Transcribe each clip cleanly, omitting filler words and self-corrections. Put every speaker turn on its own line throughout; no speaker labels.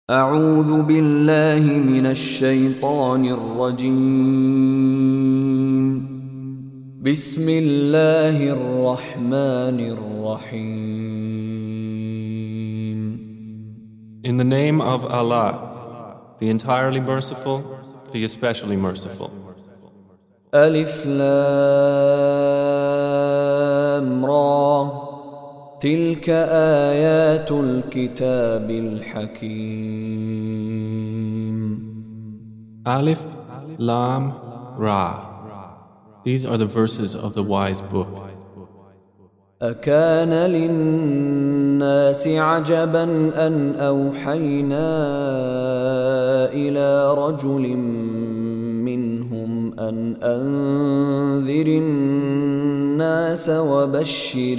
أعوذ بالله من الشيطان الرجيم. بسم الله الرحمن الرحيم.
In the name of Allah, the entirely merciful, the especially merciful.
ألف لام را تلك آيات الكتاب الحكيم.
Alif, Lam, Ra. These are the verses of the wise book.
أكان للناس عجبا أن أوحينا إلى رجل منهم أن أنذر الناس وبشر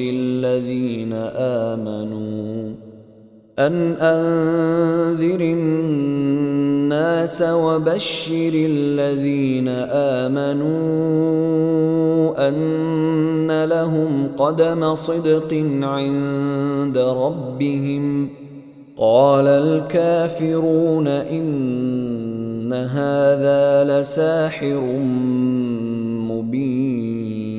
الذين آمنوا أن لهم قدم صدق عند ربهم. قال الكافرون إن هذا لساحر مبين.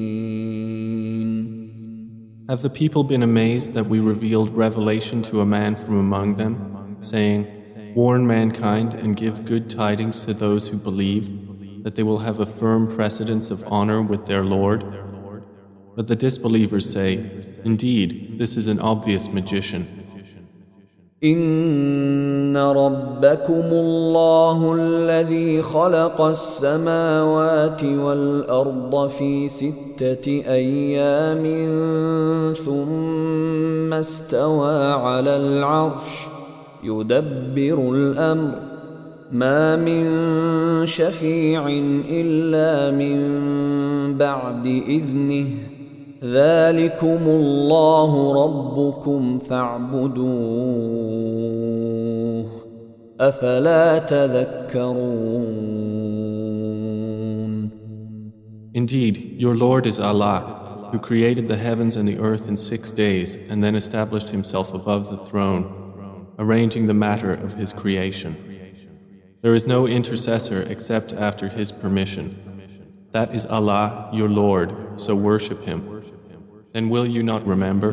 Have the people been amazed that we revealed revelation to a man from among them, saying, "Warn mankind and give good tidings to those who believe, that they will have a firm precedence of honor with their Lord?" But the disbelievers say, "Indeed, this is an obvious magician."
إن ربكم الله الذي خلق السماوات والأرض في 6 أيام ثم استوى على العرش يدبر الأمر ما من شفيع إلا من بعد إذنه ذلكم الله ربكم فاعبدوه أفلا تذكرون.
Indeed, your Lord is Allah, who created the heavens and the earth in 6 days and then established himself above the throne, arranging the matter of his creation. There is no intercessor except after his permission. That is Allah, your Lord, so worship him. Then will you not remember?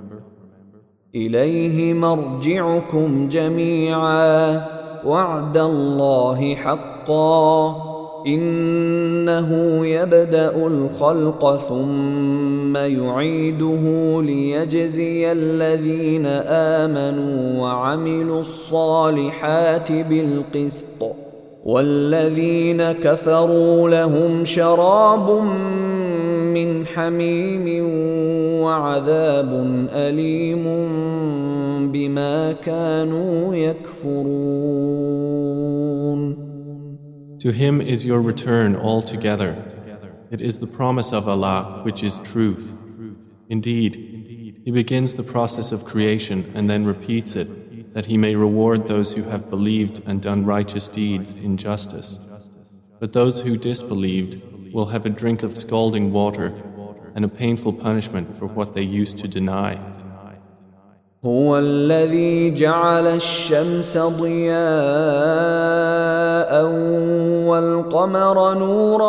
إليه مرجعكم جميعا وعد الله حقا إنه يبدأ الخلق ثم يعيده ليجزي الذين آمنوا وعملوا الصالحات بالقسط والذين كفروا لهم شراب من حميم وعذاب أليم بما كانوا يكفرون.
To him is your return altogether. It is the promise of Allah which is truth. Indeed, he begins the process of creation and then repeats it, that he may reward those who have believed and done righteous deeds in justice. But those who disbelieved will have a drink of scalding water and a painful punishment for what they used to deny.
هو الذي جعل الشمس ضياء والقمر نورا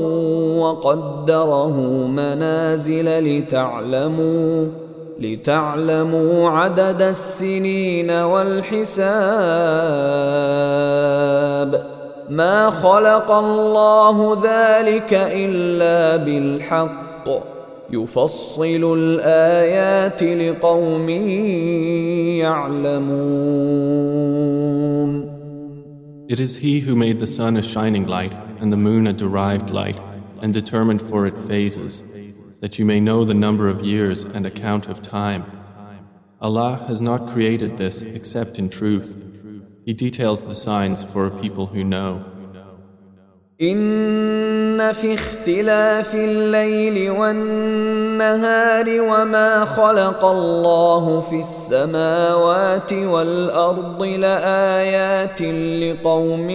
وقدره منازل لتعلموا عدد السنين والحساب ما خلق الله ذلك إلا بالحق يفصل الآيات لقوم يعلمون.
It is he who made the sun a shining light and the moon a derived light and determined for it phases, that you may know the number of years and account of time. Allah has not created this except in truth. He details the signs for a people who know.
إن في اختلاف الليل والنهار وما خلق الله في السماوات والأرض لآيات لقوم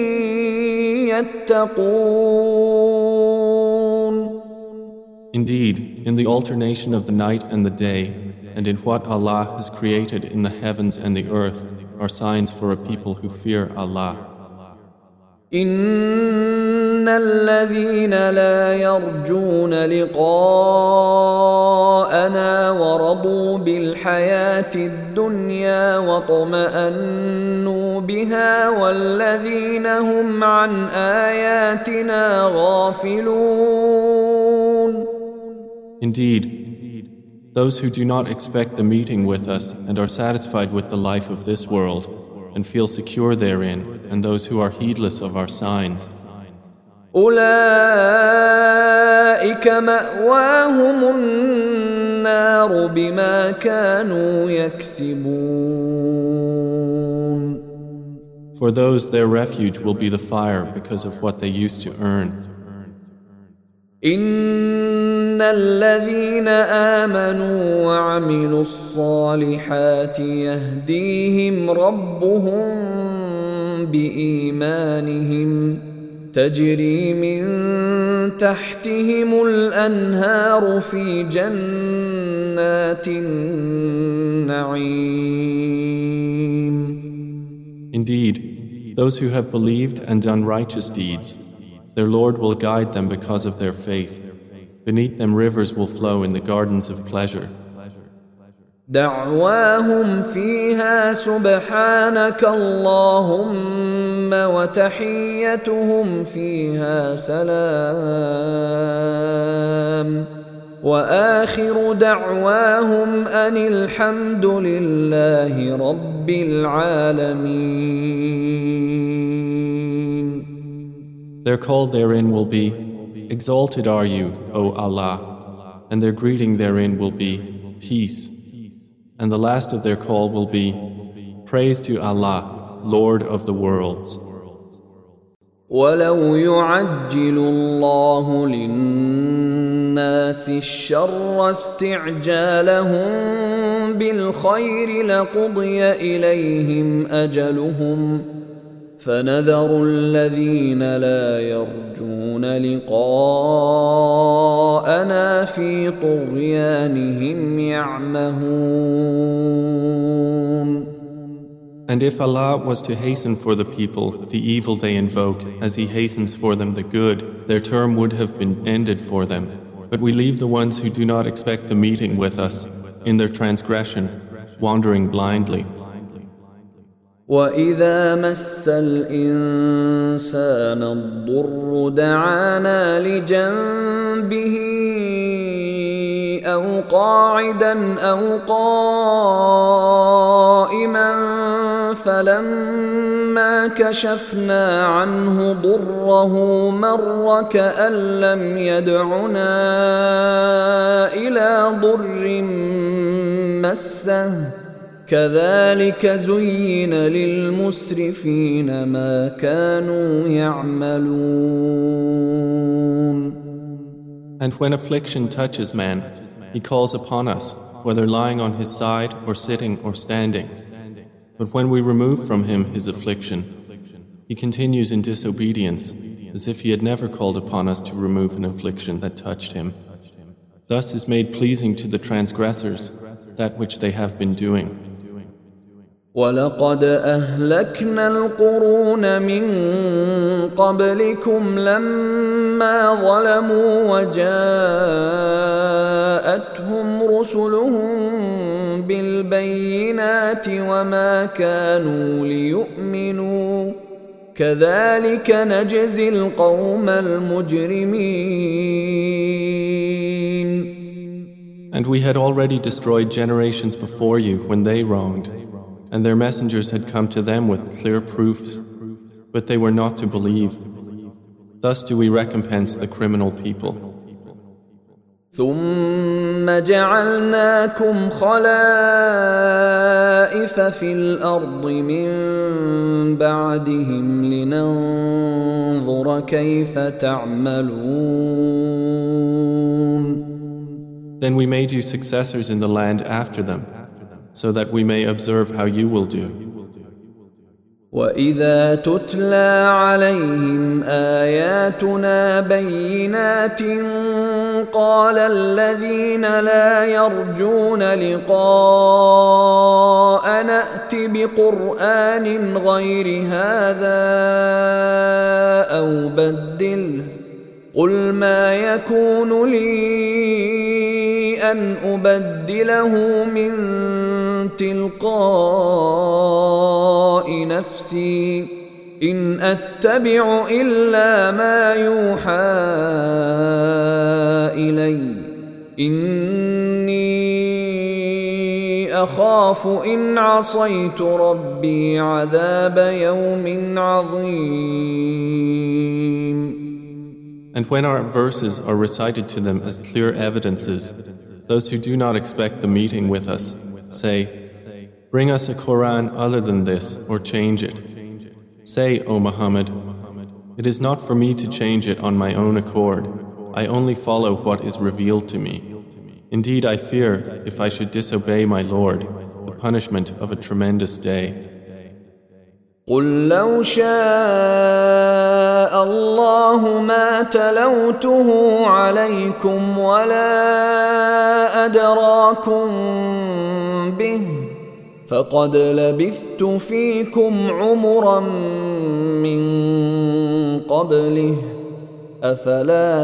يتقون.
Indeed, in the alternation of the night and the day, and in what Allah has created in the heavens and the earth, are signs for a people who fear Allah.
إن الذين لا يرجون لقاءنا ورضوا بالحياة الدنيا واطمأنوا بها والذين هم عن آياتنا غافلون.
Indeed, those who do not expect the meeting with us and are satisfied with the life of this world and feel secure therein, and those who are heedless of our signs,
أولئك مأواهم النار بما كانوا يكسبون.
For those their refuge will be the fire because of what they used to earn.
إن الذين آمنوا وعملوا الصالحات يهديهم ربهم بإيمانهم تجري من تحتهم الأنهار في جنات النعيم.
Indeed, those who have believed and done righteous deeds, their Lord will guide them because of their faith. Beneath them rivers will flow in the gardens of pleasure.
دعواهم فيها سبحانك اللهم وتحيتهم فيها سلام وآخر دعواهم أن الحمد لله رب العالمين.
Their call therein will be, Exalted are you, O Allah, and their greeting therein will be, Peace. And the last of their call will be, Praise to Allah, Lord of the worlds.
ولو يعجل الله للناس الشر استعجالهم بالخير لقضي إليهم أجلهم فنذر الذين لا يرجون لقاءنا في طغيانهم يعمهون.
And if Allah was to hasten for the people the evil they invoke as He hastens for them the good, their term would have been ended for them. But we leave the ones who do not expect the meeting with us in their transgression, wandering blindly.
وَإِذَا مَسَّ الْإِنسَانَ الضُّرُّ دَعَانَا لِجَنبِهِ أَوْ قَاعِدًا أَوْ قَائِمًا فَلَمَّا كَشَفْنَا عَنْهُ ضُرَّهُ مَرَّ كَأَن لَّمْ يَدْعُنَا إِلَى ضُرٍّ مَّسَّهُ كذلك زين للمسرفين ما كانوا يعملون.
And when affliction touches man, he calls upon us, whether lying on his side or sitting or standing. But when we remove from him his affliction, he continues in disobedience, as if he had never called upon us to remove an affliction that touched him. Thus is made pleasing to the transgressors that which they have been doing.
وَلَقَدْ أَهْلَكْنَا الْقُرُونَ مِنْ قَبْلِكُمْ لَمَّا ظَلَمُوا وَجَاءَتْهُمْ رُسُلُهُم بِالْبَيِّنَاتِ وَمَا كَانُوا لِيُؤْمِنُوا كَذَلِكَ نَجْزِي الْقَوْمَ الْمُجْرِمِينَ.
And we had already destroyed generations before you when they wronged, and their messengers had come to them with clear proofs, but they were not to believe. Thus do we recompense the criminal people.
ثم جعلناكم خلائف في الأرض من بعدهم لننظر كيف تعملون.
Then we made you successors in the land after them, so that we may observe how you will do.
وإذا تتلى عليهم آياتنا بينات قال الذين لا يرجون لقاء نأت بقرآن غير هذا أو بدله قل ما يكون لي أن أبدله من تلقاء نفسي إن أتبع إلا ما يوحى إلي إني أخاف إن عصيت ربي عذاب يوم عظيم.
And when our verses are recited to them as clear evidences, those who do not expect the meeting with us say, "Bring us a Quran other than this or change it." Say, O Muhammad, it is not for me to change it on my own accord. I only follow what is revealed to me. Indeed, I fear, if I should disobey my Lord, the punishment of a tremendous day.
قل لو شاء الله ما تلوته عليكم ولا أدراكم به فقد لبثت فيكم عمرا من قبله أفلا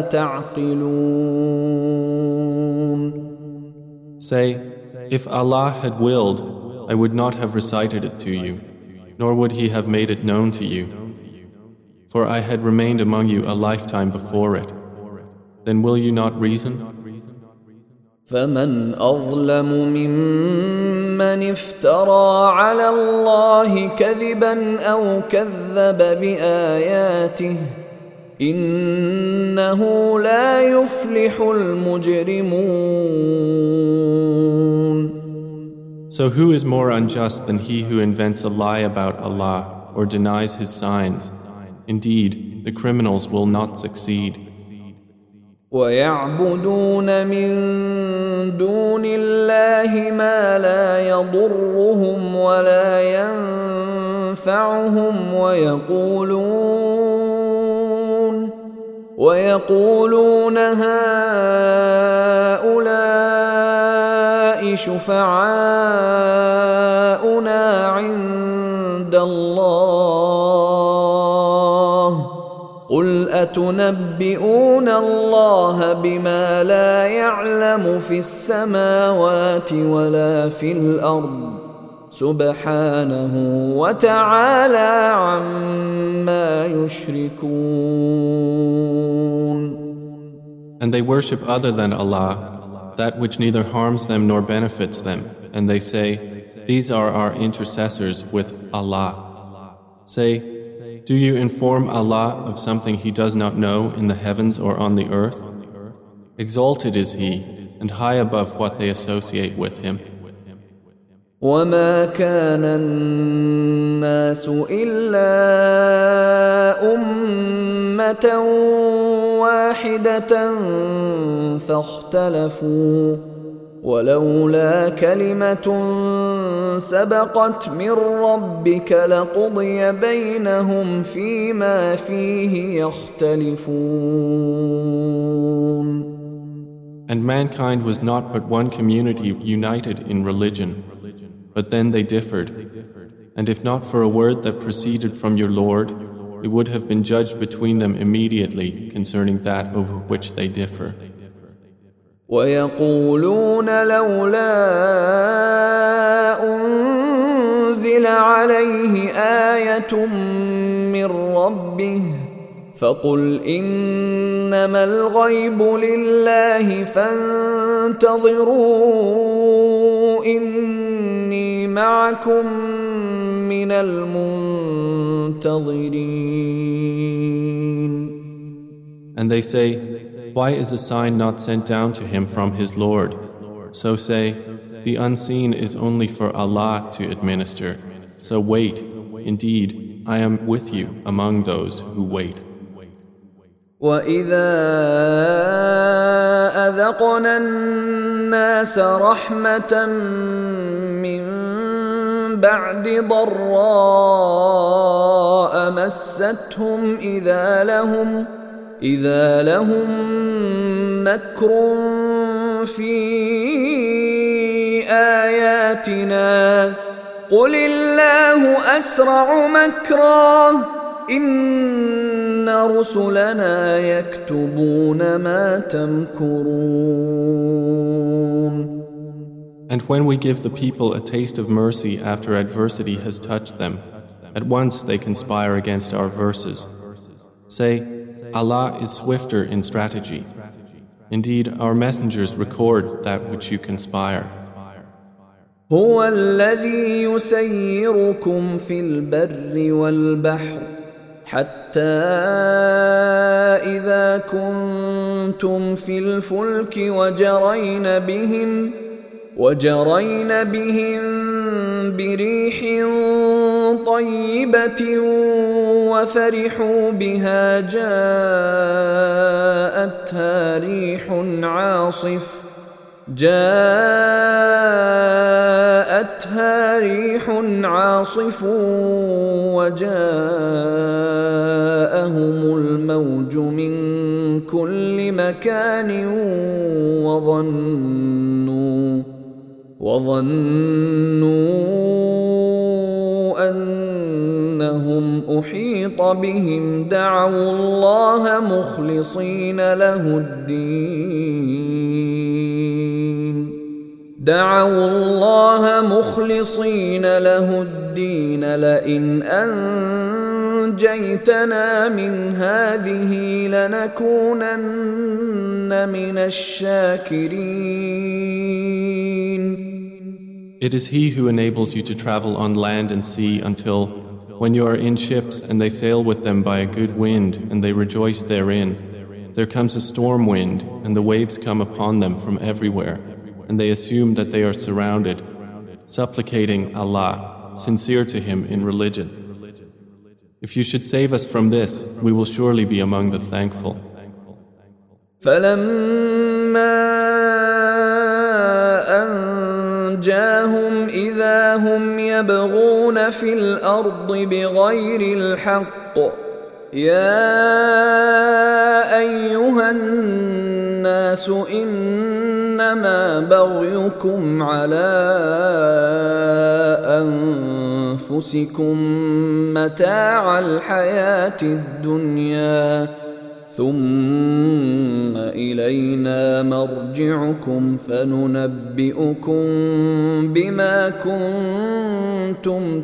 تعقلون.
Say, if Allah had willed, I would not have recited it to you, nor would He have made it known to you. For I had remained among you a lifetime before it. Then will you not reason?
فمن أظلم ممن افترى على الله كذبا أو كذب بآياته إنه لا يفلح المجرمون.
So who is more unjust than he who invents a lie about Allah or denies His signs? Indeed, the criminals will not succeed.
ويعبدون من دون الله ما لا يضرهم ولا ينفعهم ويقولون هؤلاء شفعاؤنا عند الله قل أتنبئون الله بما لا يعلم في السماوات ولا في الأرض سبحانه وتعالى عما يشركون.
And they worship other than Allah, that which neither harms them nor benefits them, and they say, these are our intercessors with Allah. Say, do you inform Allah of something He does not know in the heavens or on the earth? Exalted is He, and high above what they associate with Him.
وما كان الناس إلا أمة واحدة فاختلفوا ولولا كلمة سبقت من ربك لقضي بينهم فيما فيه يختلفون.
And mankind was not but one community united in religion, but then they differed. And if not for a word that proceeded from your Lord, it would have been judged between them immediately concerning that over which they differ.
ويقولون لولا أنزل عليه آية من ربه فقل إنما الغيب لله فانتظروا إني معكم من المنتظرين.
And they say, why is a sign not sent down to him from his Lord? So say, the unseen is only for Allah to administer. So wait, indeed, I am with you among those who wait.
وَإِذَا أَذَقْنَا النَّاسَ رَحْمَةً مِّن بَعْدِ ضَرَّاءٍ مستهم إذا لهم مكر في آياتنا قل الله أسرع مكرا إن رسلنا يكتبون ما تمكرون.
And when we give the people a taste of mercy after adversity has touched them, at once they conspire against our verses. Say, Allah is swifter in strategy. Indeed, our messengers record that which you conspire.
هو الذي يسيركم في البر والبحر حتى إذا كنتم في الفلك وجرين بهم بريح طيبة وفرحوا بها جاءتها ريح عاصف وجاءهم الموج من كل مكان وظنوا أنهم أحيط بهم دعوا الله مخلصين له الدين لئن أنجيتنا من هذه لنكونن من الشاكرين.
It is He who enables you to travel on land and sea until, when you are in ships and they sail with them by a good wind and they rejoice therein, there comes a storm wind and the waves come upon them from everywhere, and they assume that they are surrounded, supplicating Allah, sincere to Him in religion. If you should save us from this, we will surely be among the thankful.
أنجاهم إذا هم يبغون في الأرض بغير الحق يا أيها الناس إنما بغيكم على أنفسكم متاع الحياة الدنيا ثم إلينا مرجعكم فننبئكم بما كنتم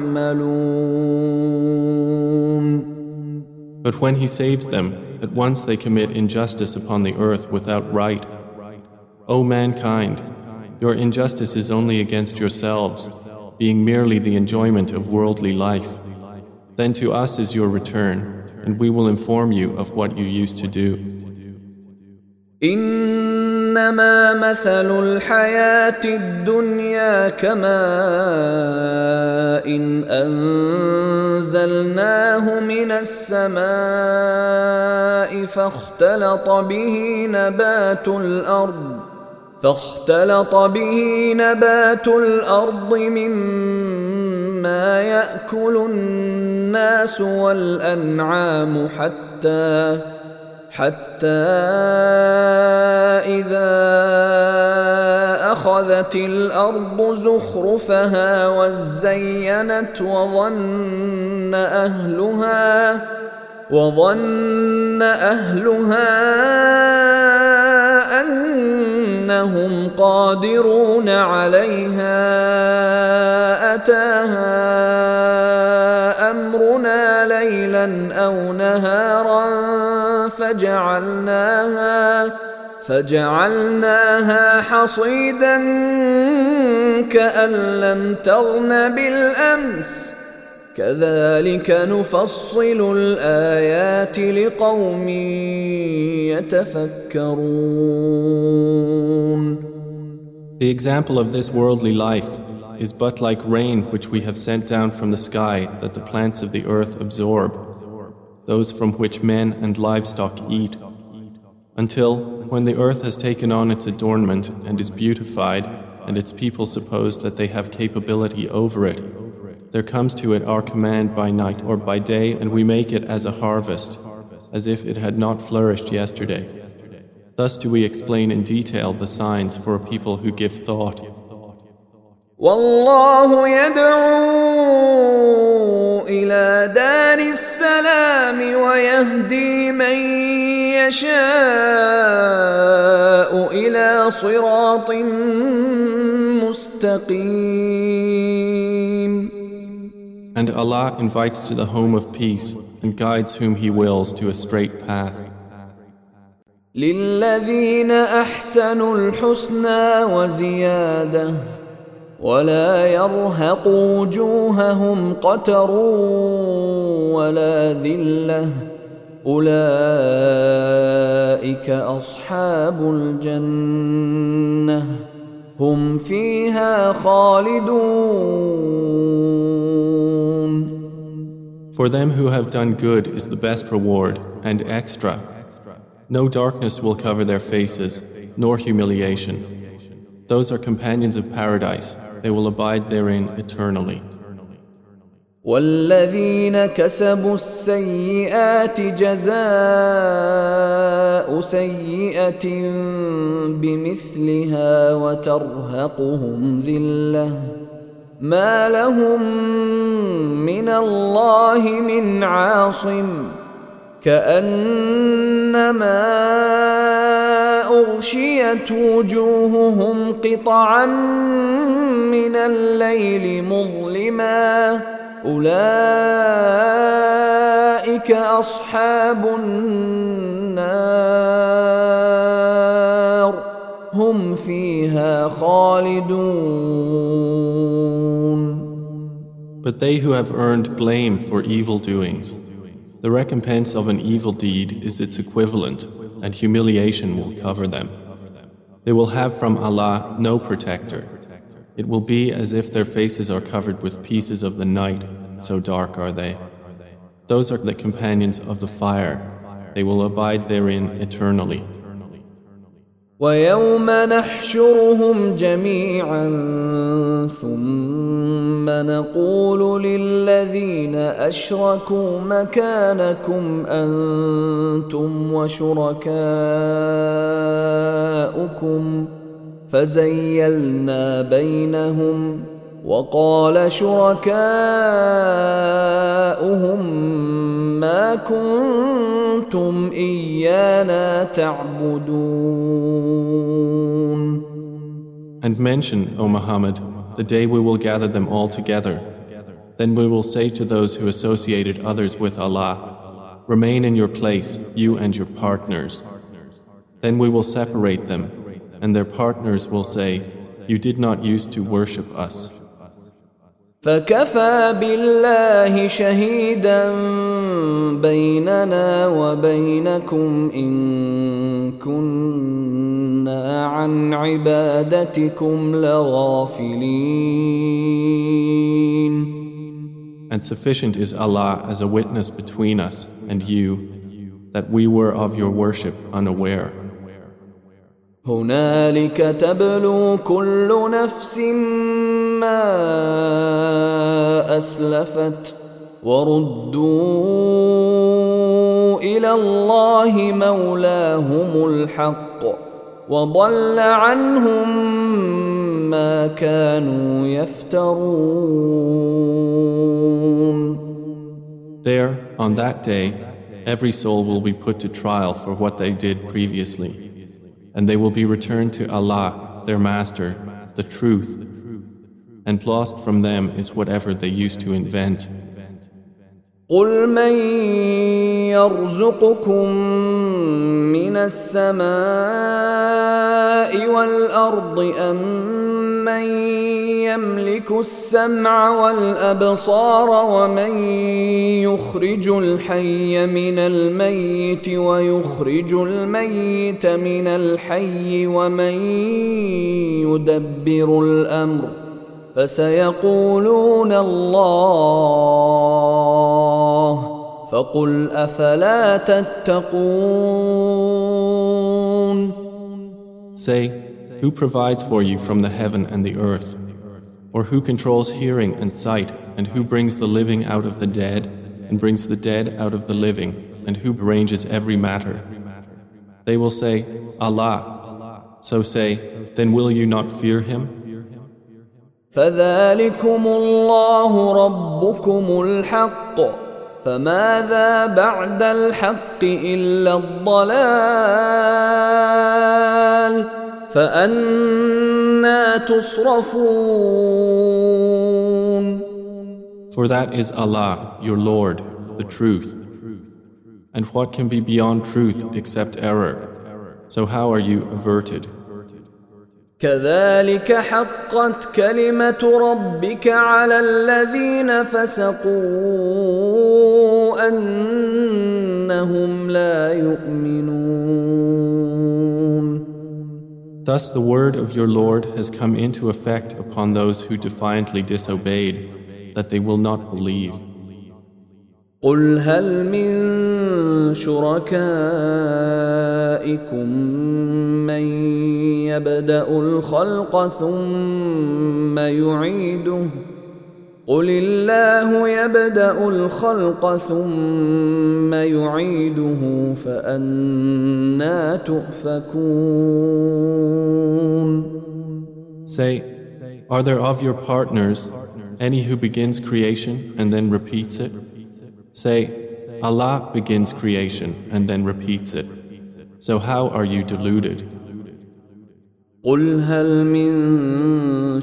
تعملون.
But when He saves them, at once they commit injustice upon the earth without right. O mankind, your injustice is only against yourselves, being merely the enjoyment of worldly life. Then to us is your return, and we will inform you of what you used to do.
إنما مثل الحياة الدنيا كماء إن أنزلناه من السماء فاختلط به نبات الأرض مما يأكل الناس والأنعام حتى إذا أخذت الأرض زخرفها وزينت وظن أهلها أنهم قادرون عليها أتاها أمرنا ليلا أو نهارا فجعلناها حصيدا كأن لم تغن بالأمس كذلك نفصل الآيات لقوم يتفكرون.
The example of this worldly life is but like rain which we have sent down from the sky that the plants of the earth absorb, those from which men and livestock eat, until, when the earth has taken on its adornment and is beautified, and its people suppose that they have capability over it, There comes to it our command by night or by day, and we make it as a harvest, as if it had not flourished yesterday. Thus do we explain in detail the signs for a people who give thought.
والله يدعو إلى دار السلام ويهدي من يشاء إلى صراط مستقيم.
And Allah invites to the home of peace and guides whom He wills to a straight path.
للذين أحسنوا الحسنى وزيادة ولا يرهق وجوههم قتر ولا ذلة أولئك أصحاب الجنة هم فيها خالدون.
For them who have done good is the best reward and extra. No darkness will cover their faces, nor humiliation. Those are companions of paradise. They will abide therein eternally.
والذين كسبوا السيئات جزاء سيئة بمثلها وترهقهم ذلة ما لهم من الله من عاصم كأنما أغشيت وجوههم قطعا من الليل مظلما أولئك أصحاب النار هم فيها خالدون.
But they who have earned blame for evil doings, the recompense of an evil deed is its equivalent, and humiliation will cover them. They will have from Allah no protector. It will be as if their faces are covered with pieces of the night, so dark are they. Those are the companions of the fire. They will abide therein eternally.
ويوم نحشرهم جميعا ثم نقول للذين أشركوا مكانكم أنتم وشركاؤكم فزيلنا بينهم وقال شركاؤهم ما كنتم إيانا تعبدون.
And mention, O Muhammad, the day we will gather them all together. Then we will say to those who associated others with Allah, remain in your place, you and your partners. Then we will separate them, and their partners will say, you did not use to worship us.
فكفى بالله شهيدا بيننا وبينكم إن كنا عن عبادتكم لغافلين.
And sufficient is Allah as a witness between us and you that we were of your worship unaware.
هنالك تبلو كل نفس ما أسلفت وردوا إلى الله مولاهم الحق وضل عنهم ما كانوا يفترون.
There, on that day, every soul will be put to trial for what they did previously. And they will be returned to Allah, their Master, the truth, and lost from them is whatever they used to invent.
قل من يرزقكم من السماء والأرض أم من يملك السمع والأبصار ومن يخرج الحي من الميت ويخرج الميت من الحي ومن يدبر الأمر فسيقولون الله فقل أفلا تتقون.
Say, who provides for you from the heaven and the earth? Or who controls hearing and sight and who brings the living out of the dead, and brings the dead out of the living, and who arranges every matter? They will say, Allah. So say, then will you not fear Him?
فذلكم الله ربكم الحق فماذا بعد الحق إلا الضلال فأنى تصرفون.
For that is Allah, your Lord, the truth. And what can be beyond truth except error? So how are you averted?
كذلك حقت كلمة ربك على الذين فسقوا أنهم لا يؤمنون.
Thus the word of your Lord has come into effect upon those who defiantly disobeyed, that they will not believe.
قل هل من شركائكم من يبدأ الخلق ثم يعيده قل الله يبدأ الخلق ثم يعيده فأنى تؤفكون.
Say, are there of your partners any who begins creation and then repeats it? Say, Allah begins creation and then repeats it. So how are you deluded?
قل هل من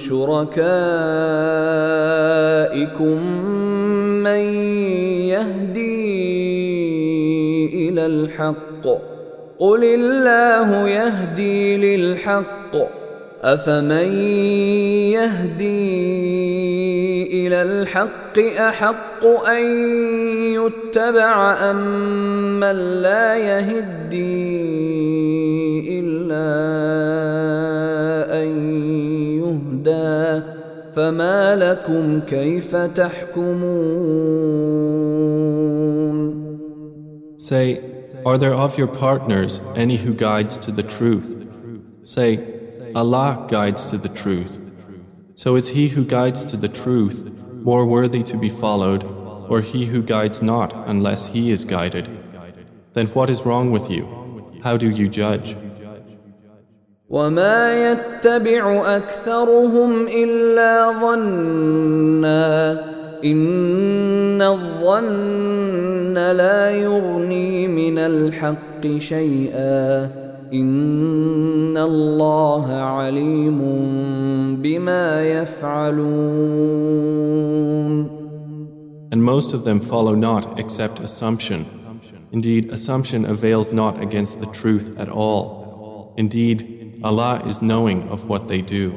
شركائكم من يهدي إلى الحق قل الله يهدي للحق أفمن يهدي إلى الحق أحق أن يتبع أم من لا يهدي إلا أن يهدى فما لكم كيف تحكمون.
Say, are there of your partners any who guides to the truth? Say, Allah guides to the truth. So is he who guides to the truth more worthy to be followed, or he who guides not unless he is guided? Then what is wrong with you? How do you judge?
وما يتبع أكثرهم إلا ظنا إن الظن لا يغني من الحق شيئا إن الله عليم بما يفعلون.
And most of them follow not except assumption. Indeed, assumption avails not against the truth at all. Indeed, Allah is knowing of what they do.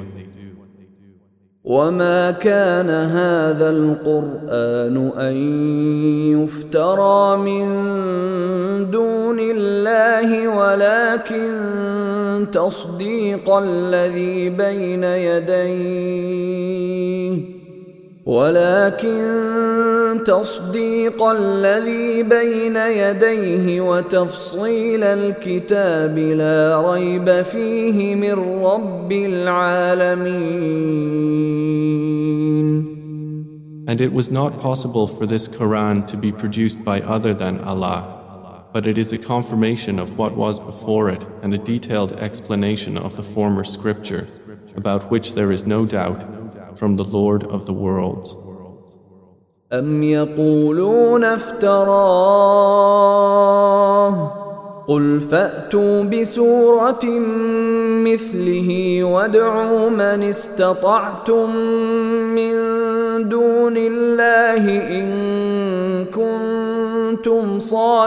وما كان هذا القرآن أن يفترى من دون الله ولكن تصديق الذي بين يديه وتفصيل الكتاب لا ريب فيه من رب العالمين.
And it was not possible for this Quran to be produced by other than Allah, but it is a confirmation of what was before it and a detailed explanation of the former scripture, about which there is no doubt, from the Lord of the worlds.
أم يقولون افتراه قل فأتوا بسورة مثله وادعوا من استطعتم من دون الله إن كنتم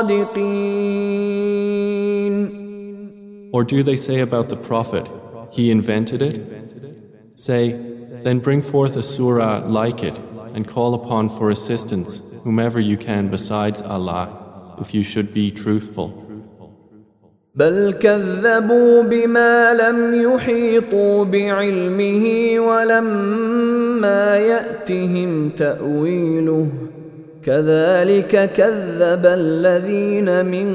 صادقين.
Or do they say about the Prophet, he invented it? Say, then bring forth a surah like it and call upon for assistance whomever you can besides Allah, if you should be truthful.
بل كذبوا بما لم يحيطوا بعلمه ولما يأتهم تأويله كذلك كذب الذين من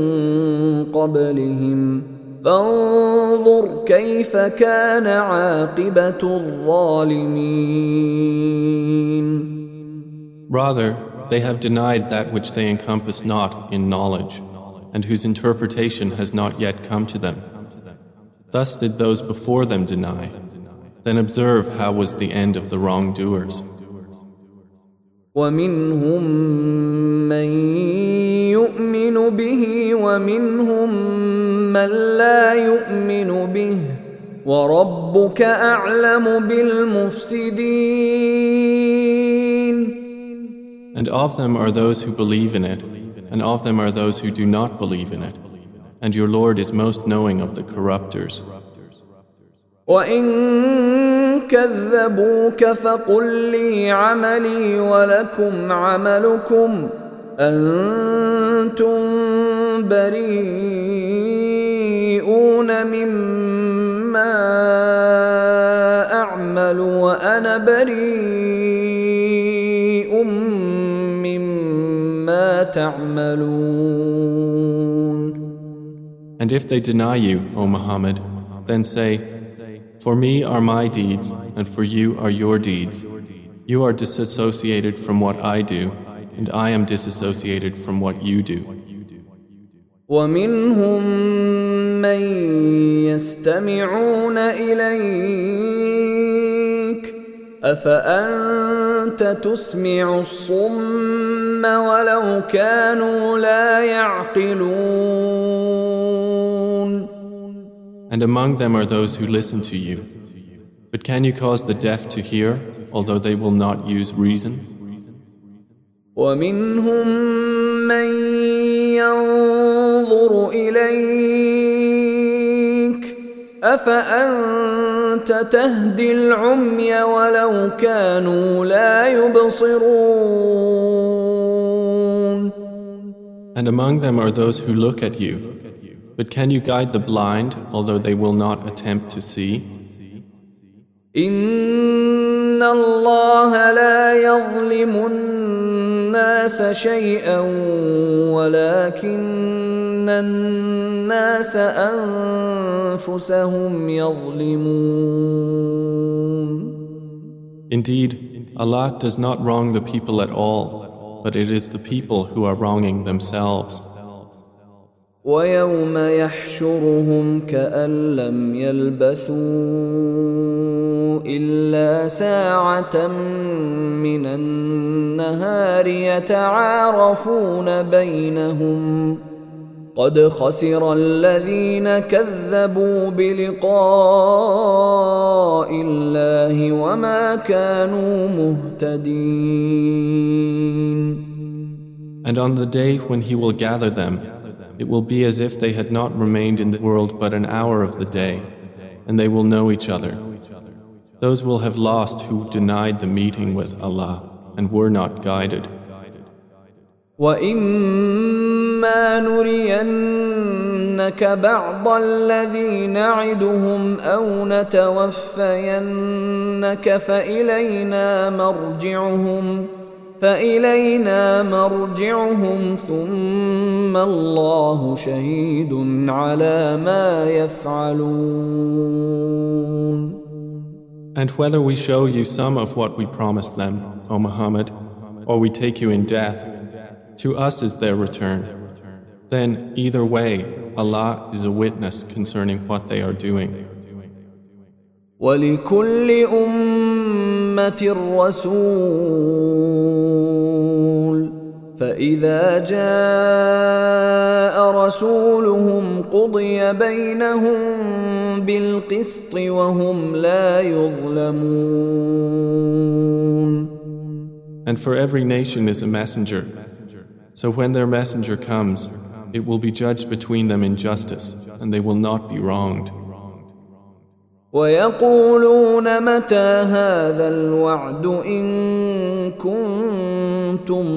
قبلهم فانظر كيف كان عاقبة الظالمين.
Rather, they have denied that which they encompass not in knowledge, and whose interpretation has not yet come to them. Thus did those before them deny. Then observe how was the end of the wrongdoers.
وَمِنْهُمْ مَنْ يُؤْمِنُ بِهِ وَمِنْهُمْ مَنْ لَا يُؤْمِنُ بِهِ وَرَبُّكَ أَعْلَمُ بِالْمُفْسِدِينَ.
And of them are those who believe in it, and of them are those who do not believe in it. And your Lord is most knowing of the corrupters.
وَإِن كَذَّبُوكَ فَقُل لِّي عَمَلِي وَلَكُمْ عَمَلُكُمْ أَنتُم بَرِيئُونَ مِمَّا أَعْمَلُ وَأَنَا بَرِيءٌ مِّمَّا تَعْمَلُونَ.
And if they deny you, O Muhammad, then say, for me are my deeds, and for you are your deeds. You are disassociated from what I do, and I am disassociated from what you do.
وَمِنْهُمْ مَنْ يَسْتَمِعُونَ إِلَيْكَ أَفَأَنْتَ تُسْمِعُ الصُّمَّ وَلَوْ كَانُوا لَا يَعْقِلُونَ.
And among them are those who listen to you. But can you cause the deaf to hear, although they will not use reason?
وَمِنْهُمْ مَنْ يَنْظُرُ إِلَيْكَ أَفَأَنْتَ تَهْدِي الْعُمْيَ وَلَوْ كَانُوا لَا يُبْصِرُونَ.
And among them are those who look at you. But can you guide the blind, although they will not attempt to see?
إِنَّ اللَّهَ لَا يَظْلِمُ النَّاسَ شَيْئًا وَلَكِنَّ النَّاسَ أَنفُسَهُمْ يَظْلِمُونَ.
Indeed, Allah does not wrong the people at all, but it is the people who are wronging themselves.
وَيَوْمَ يَحْشُرُهُمْ كَأَن لَّمْ يَلْبَثُوا إِلَّا سَاعَةً مِّنَ النَّهَارِ يَتَعَارَفُونَ بَيْنَهُمْ قَدْ خَسِرَ الَّذِينَ كَذَّبُوا بِلِقَاءِ اللَّهِ وَمَا كَانُوا مُهْتَدِينَ.
And on the day when He will gather them, it will be as if they had not remained in the world but an hour of the day, and they will know each other. Those will have lost who denied the meeting with Allah and were not guided.
وَإِمَّا نُرِيَنَّكَ بَعْضَ الَّذِي نَعِدُهُمْ أَوْ نَتَوَفَّيَنَّكَ فإلينا مرجعهم ثم الله شهيد على ما يفعلون.
And whether we show you some of what we promised them, O Muhammad, or we take you in death, to us is their return. Then, either way, Allah is a witness concerning what they are doing.
وَلِكُلِّ أُمَّةٍ رَسُولٌ فَإِذَا جَاءَ رَسُولُهُمْ قُضِيَ بَيْنَهُم بِالْقِسْطِ وَهُمْ لَا يُظْلَمُونَ.
And for every nation is a messenger. So when their messenger comes, it will be judged between them in justice, and they will not be wronged.
وَيَقُولُونَ مَتَى هَذَا الْوَعْدُ إِن كُنتُمْ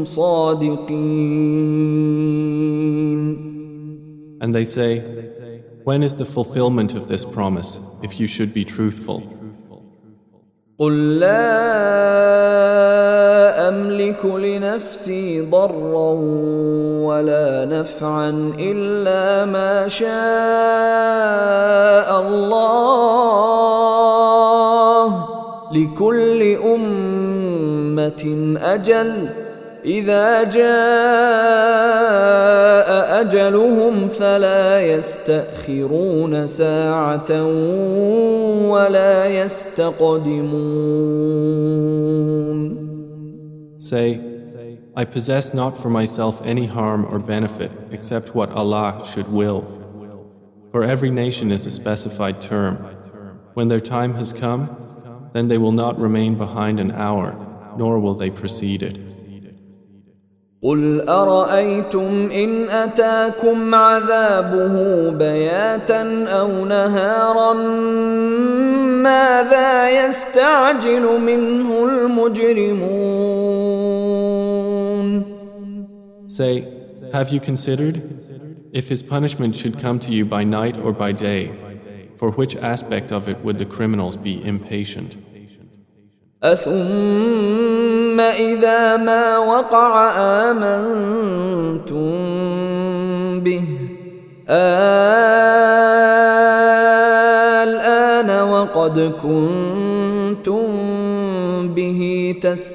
صَادِقِينَ.
And they say, when is the fulfillment of this promise, if you should be truthful?
قُل لَّا أَمْلِكُ لِنَفْسِي ضَرًّا وَلَا نَفْعًا إِلَّا مَا شَاءَ اللَّهُ لِكُلِّ أُمَّةٍ أَجَلٌ إذا جاء أجلهم فلا يستأخرون ساعة ولا يستقدمون.
Say, I possess not for myself any harm or benefit except what Allah should will. For every nation is a specified term. When their time has come, then they will not remain behind an hour, nor will they precede it.
قل أرأيتم إن أتاكم عذابه بياتا أو نهارا ماذا يستعجل منه المجرمون.
Say, have you considered, if his punishment should come to you by night or by day, for which aspect of it would the criminals be impatient?
أثم إذا ما وقع آمنتم به الآن وقد كنتم به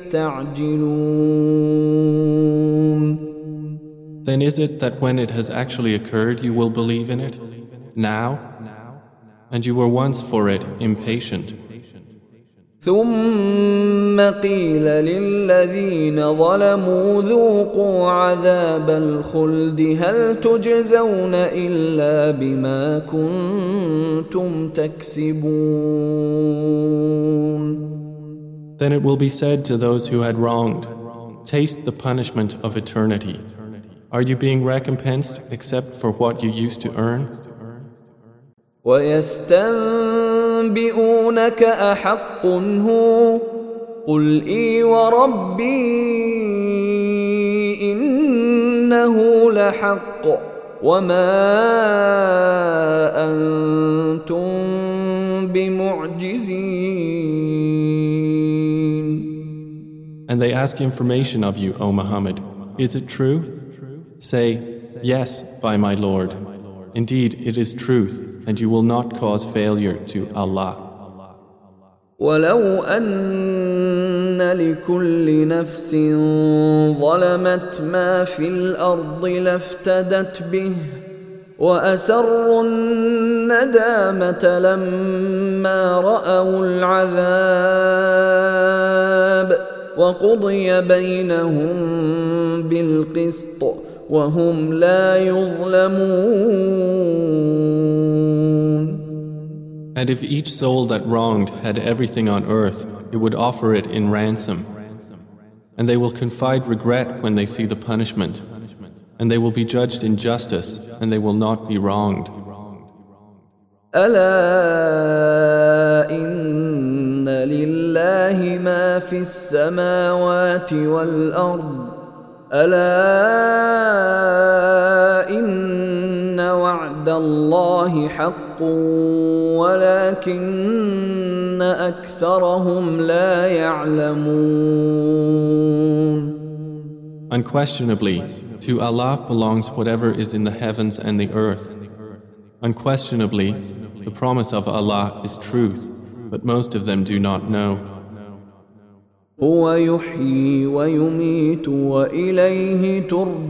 تستعجلون.
Then is it that when it has actually occurred you will believe in it? Now? And you were once for it impatient.
ثم قيل للذين ظلموا ذوقوا عذاب الخلد هل تجزون إلا بما كنتم تكسبون.
Then it will be said to those who had wronged, taste the punishment of eternity. Are you being recompensed except for what you used to earn?
ويستنبئونك أحق هو قل إي وربي إنه لحق وما أنتم بمعجزين.
And they ask information of you, O Muhammad. Is it true? Say, yes, by my Lord. Indeed, it is truth, and you will not cause failure to Allah.
ولو أن لكل نفس ظلمت ما في الأرض لافتدت به وأسروا الندامة لما رأوا العذاب وقضي بينهم بالقسط وهم لا يظلمون.
And if each soul that wronged had everything on earth, it would offer it in ransom. And they will confide regret when they see the punishment. And they will be judged in justice, and they will not be wronged.
ألا إن لله ما في السماوات والأرض ألا إن وعد الله حق ولكن أكثرهم لا يعلمون.
Unquestionably, to Allah belongs whatever is in the heavens and the earth. Unquestionably, the promise of Allah is truth, but most of them do not know.
هو يحيي ويميت وإليه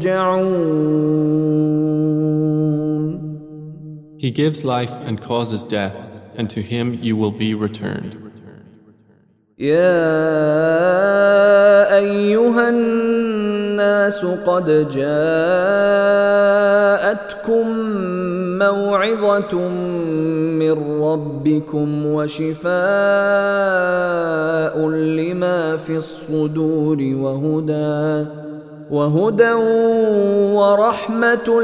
ترجعون.
He gives life and causes death, and to him you will be returned.
يا أيها الناس قد جاءتكم موعظة من ربكم وشفاء لما في الصدور وهدى ورحمة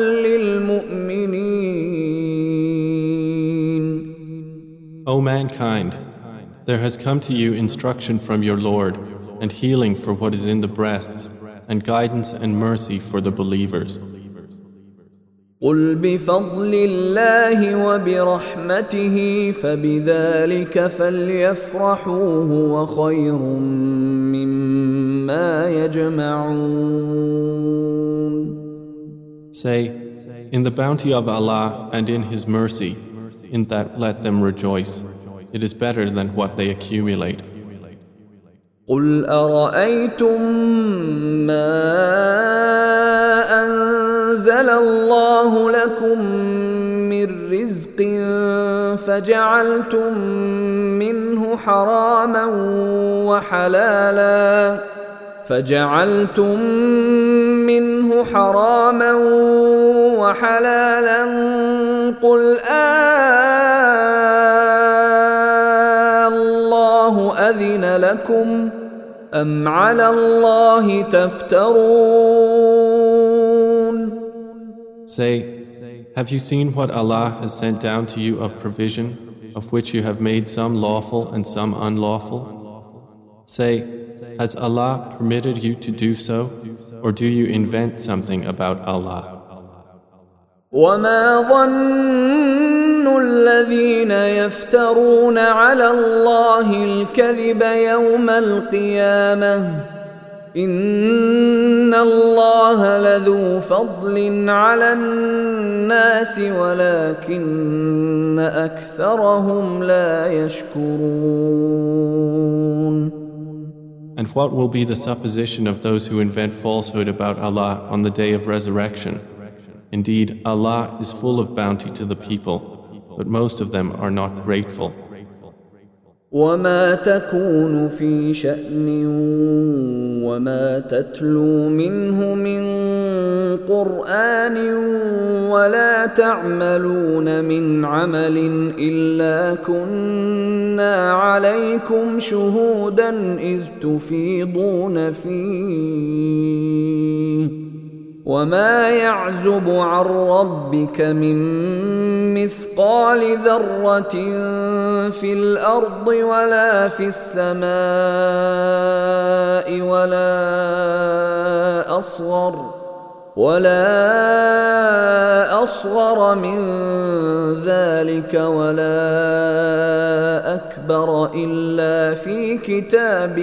للمؤمنين.
O mankind, there has come to you instruction from your Lord, and healing for what is in the breasts, and guidance and mercy for the believers.
قل بفضل الله وبرحمته فبذلك فليفرحوا هو خير مما يجمعون.
Say, in the bounty of Allah and in His mercy, in that let them rejoice. It is better than what they accumulate.
قل أرأيتم ما أنزل الله لكم من رزق فجعلتم منه حراما وحلالا قل الله أذن لكم أم على الله تفترون.
Say, have you seen what Allah has sent down to you of provision, of which you have made some lawful and some unlawful? Say, has Allah permitted you to do so, or do you invent something about Allah?
وما ظن الذين يفترون على الله الكذب يوم القيامة إن الله لذو فضل على الناس ولكن أكثرهم لا يشكرون.
And what will be the supposition of those who invent falsehood about Allah on the day of resurrection? Indeed, Allah is full of bounty to the people, but most of them are not grateful.
وما تكون في شأن وما تتلو منه من قرآن ولا تعملون من عمل إلا كنا عليكم شهودا إذ تفيضون فيه وما يعزب عن ربك من مثقال ذرة في الأرض ولا في السماء ولا أصغر من ذلك ولا أكبر إلا في كتاب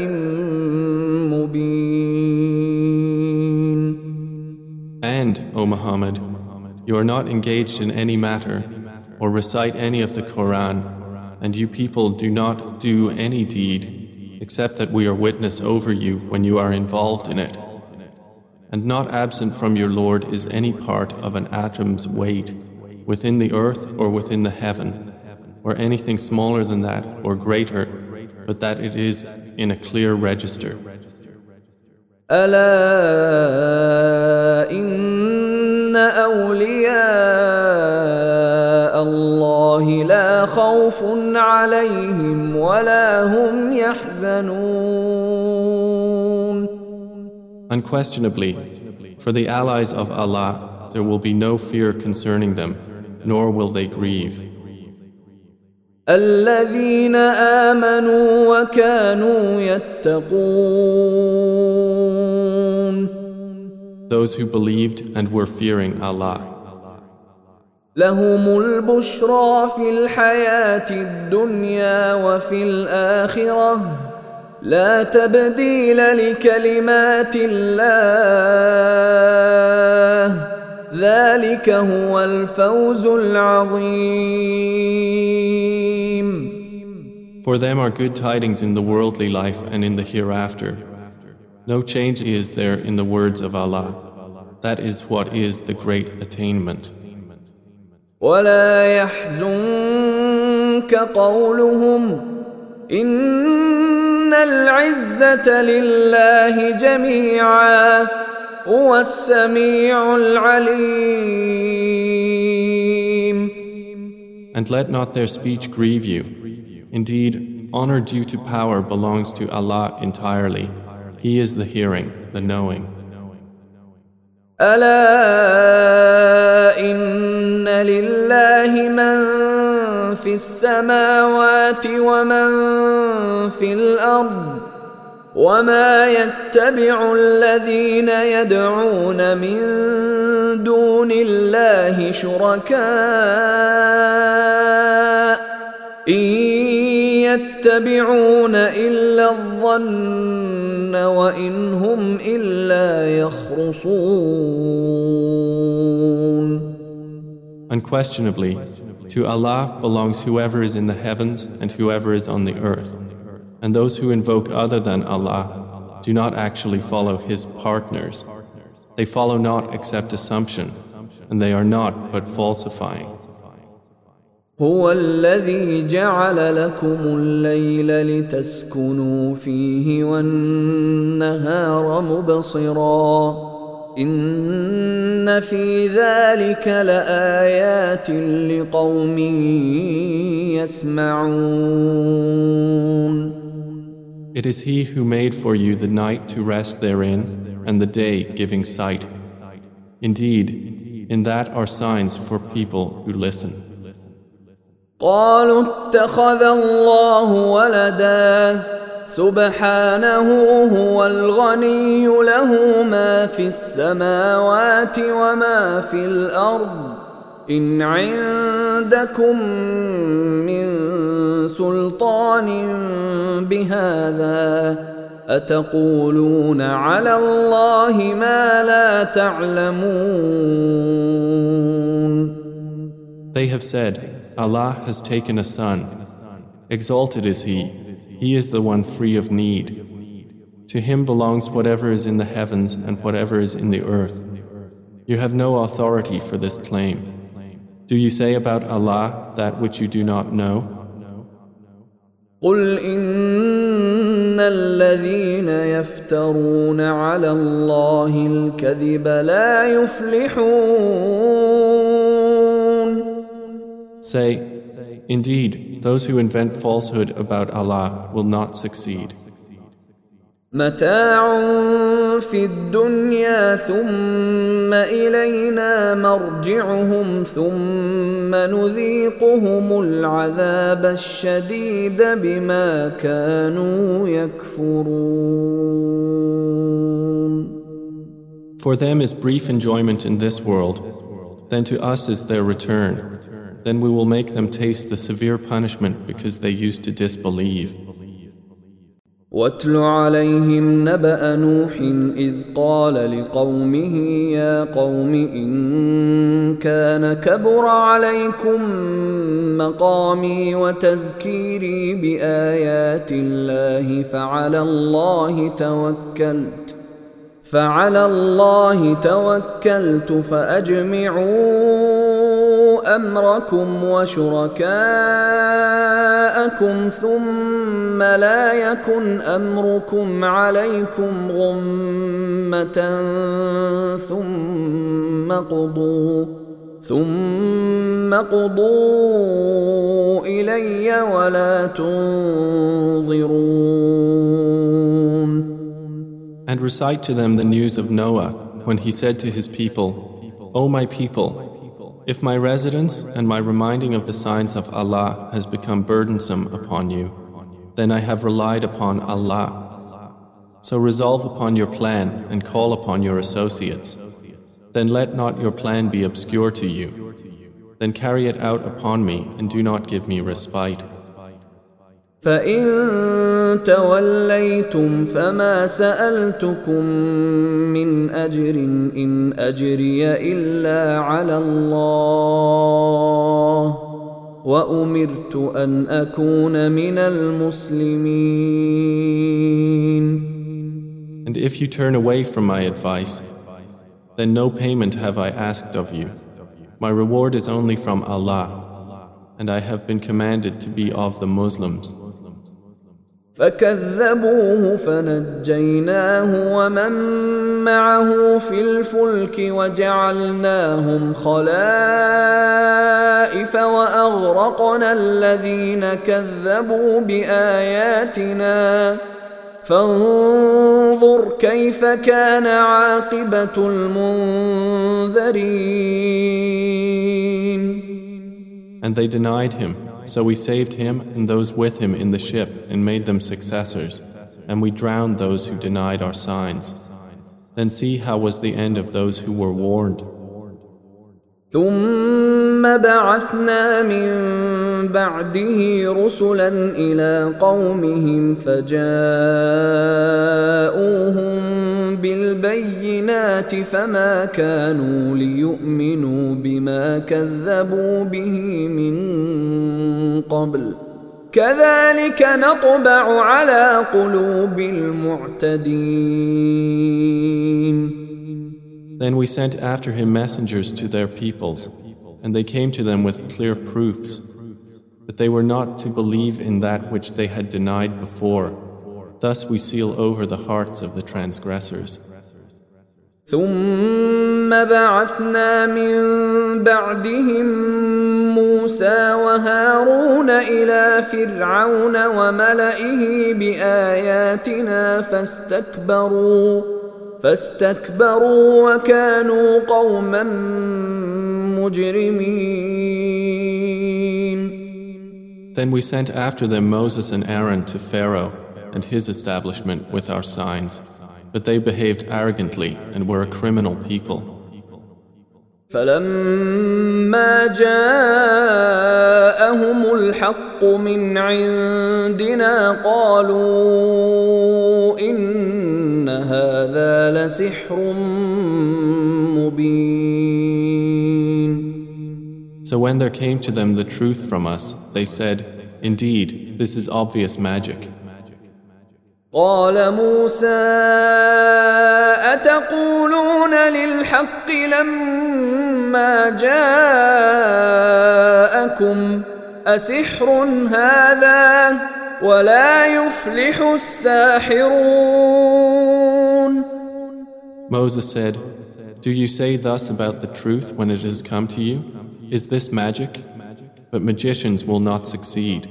مبين.
And, O Muhammad, you are not engaged in any matter or recite any of the Quran, and you people do not do any deed except that we are witness over you when you are involved in it. And not absent from your Lord is any part of an atom's weight within the earth or within the heaven, or anything smaller than that or greater, but that it is in a clear register.
ألا إن أولياء الله لا خوف عليهم ولا هم يحزنون.
Unquestionably, for the allies of Allah, there will be no fear concerning them, nor will they grieve.
الذين آمنوا وكانوا يتقون.
Those who believed and were fearing Allah.
لهم البشرى في الحياة الدنيا وفي الآخرة لا تبديل لكلمات الله ذلك هو الفوز العظيم.
For them are good tidings in the worldly life and in the hereafter. No change is there in the words of Allah. That is what is the great attainment.
ولا يحزنك قولهم إن العزة لله جميعا هو السميع العليم.
And let not their speech grieve you. Indeed, honor due to power belongs to Allah entirely. He is the hearing, the knowing.
ألا إن لله من في السماوات ومن في الأرض وما يتبع الذين يدعون من دون الله شركاء إن يتبعون إلا الظن وإن هم إلا يخرصون.
Unquestionably, to Allah belongs whoever is in the heavens and whoever is on the earth. And those who invoke other than Allah do not actually follow His partners. They follow not except assumption, and they are not but falsifying.
هو الذي جعل لكم الليل لتسكنوا فيه والنهار مبصرا إن في ذلك لآيات لقوم يسمعون.
It is He who made for you the night to rest therein and the day giving sight. Indeed, in that are signs for people who listen.
قالوا اتخذ الله ولدا سبحانه هو الغني له ما في السماوات وما في الأرض إن عندكم من سلطان بهذا أتقولون على الله ما لا تعلمون.
They have said, Allah has taken a son. Exalted is He. He is the one free of need. To Him belongs whatever is in the heavens and whatever is in the earth. You have no authority for this claim. Do you say about Allah that which you do not know?
قل إن الذين يفترون على الله الكذب لا يفلحون.
Say, indeed, those who invent falsehood about Allah will not succeed.
متاع في الدنيا ثم إلينا مرجعهم ثم نذيقهم العذاب الشديد بما كانوا يكفرون.
For them is brief enjoyment in this world, then to us is their return. Then we will make them taste the severe punishment because they used to disbelieve.
واتل عليهم نبأ نوح إذ قال لقومه يا قوم إن كان كبر عليكم مقامي وتذكيري بآيات الله فعلى الله توكلت فأجمعوا أمركم وشركاءكم ثم لا يكن أمركم عليكم غمة ثم قضوا إلي ولا تنظرون.
And recite to them the news of Noah when he said to his people, O my people, if my residence and my reminding of the signs of Allah has become burdensome upon you, then I have relied upon Allah. So resolve upon your plan and call upon your associates. Then let not your plan be obscure to you. Then carry it out upon me and do not give me respite.
فإن توليتم فما سألتكم من أجر إن أجري إلا على الله وأمرت أن أكون من المسلمين.
And if you turn away from my advice, then no payment have I asked of you. My reward is only from Allah, and I have been commanded to be of the Muslims.
فكذبوه فنجيناه ومن معه في الفلك وجعلناهم خلائف وأغرقنا الذين كذبوا بآياتنا فانظر كيف كان عاقبة المنذرين.
And they denied him. So we saved him and those with him in the ship and made them successors, and we drowned those who denied our signs. Then see how was the end of those who were warned.
ثم بعثنا من بعده رسلا إلى قومهم فجاءوهم بالبينات فما كانوا ليؤمنوا بما كذبوا به من قبل كذلك نطبع على قلوب المعتدين.
Then we sent after him messengers to their peoples, and they came to them with clear proofs, but they were not to believe in that which they had denied before. Thus we seal over the hearts of the transgressors.
ثم بعثنا من بعدهم موسى وهارون إلى فرعون وملئه بآياتنا فاستكبروا وكانوا قوما مجرمين.
Then we sent after them Moses and Aaron to Pharaoh and his establishment with our signs, but they behaved arrogantly and were a criminal people.
فلما جاءهم الحق من عندنا قالوا إن هذا لسحر مبين.
So when there came to them the truth from us, they said, "Indeed, this is obvious magic."
قال موسى أتقولون للحق لما جاءكم أسحر هذا ولا يفلح الساحرون.
Moses said, "Do you say thus about the truth when it has come to you? Is this magic? But magicians will not succeed."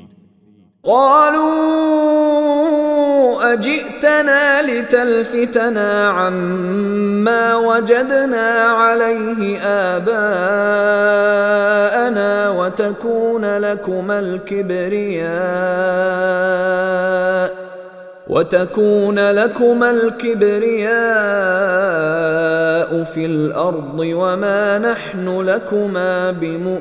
قالوا أجئتنا لتلفتنا عما وجدنا عليه آباءنا وتكون لكما الكبرياء في الأرض وما نحن لكما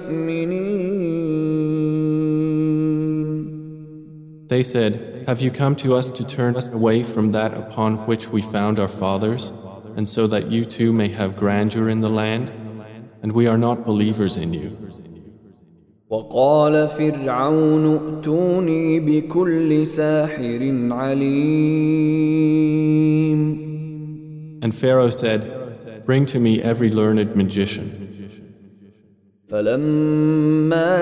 بمؤمنين.
They said, "Have you come to us to turn us away from that upon which we found our fathers, and so that you too may have grandeur in the land? And we are not believers in you."
وقال فرعون ائتوني بكل ساحر عليم.
And Pharaoh said, "Bring to me every learned magician."
فلما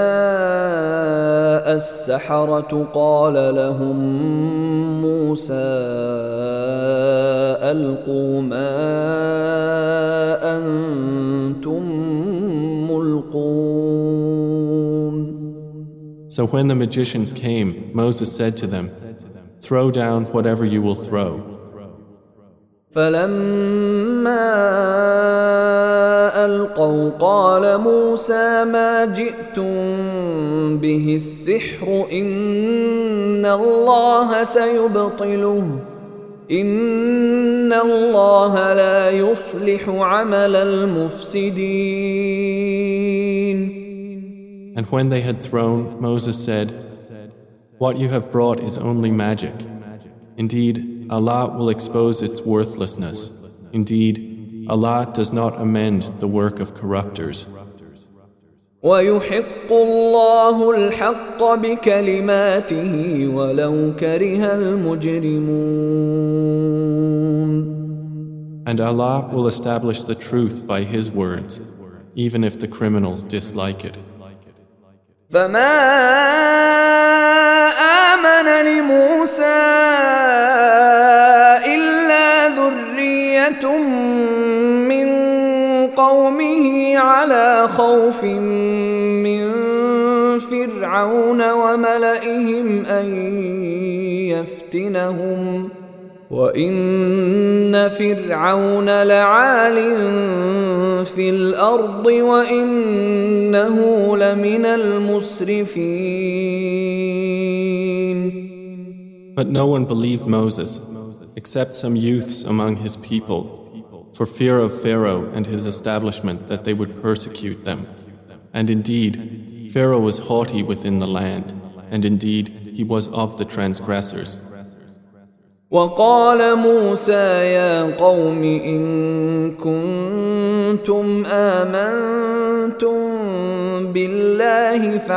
جاء السحرة قال لهم موسى ألقوا ما أنتم ملقون.
So when the magicians came, Moses said to them, "Throw down whatever you will throw."
فلما ألقوا قال موسى ما جئتم به السحر إن الله سيبطله إن الله لا يصلح عمل المفسدين.
And when they had thrown, Moses said, "What you have brought is only magic. Indeed, Allah will expose its worthlessness. Indeed, Allah does not amend the work of corruptors."
ويحق الله الحق بكلماته ولو كره المجرمون.
And Allah will establish the truth by His words, even if the criminals dislike it.
فما آمن لموسى إلا ذرية من قومه على خوف من فرعون وملئهم أن يفتنهم وإن فرعون لعال في الأرض وإنه لمن المسرفين.
But no one believed Moses, except some youths among his people, for fear of Pharaoh and his establishment that they would persecute them. And indeed, Pharaoh was haughty within the land, and indeed, he was of the transgressors.
وقال موسى يا قوم إن كنتم آمنتم بالله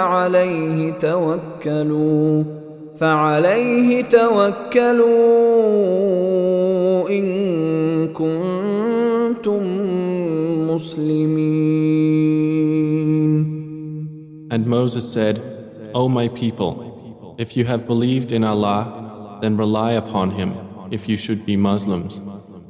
فعليه توكلوا إن كنتم مسلمين.
And Moses said, O my people, if you have believed in Allah, then rely upon Him if you should be Muslims.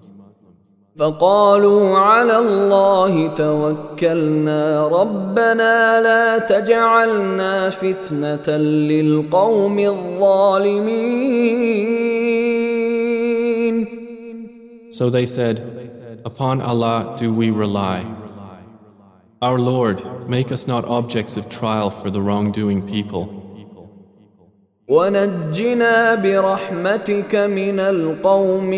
فقالوا على الله توكلنا ربنا لا تجعلنا فتنة للقوم الظالمين.
So they said, Upon Allah do we rely. Our Lord, make us not objects of trial for the wrongdoing people.
ونجنا برحمتك من القوم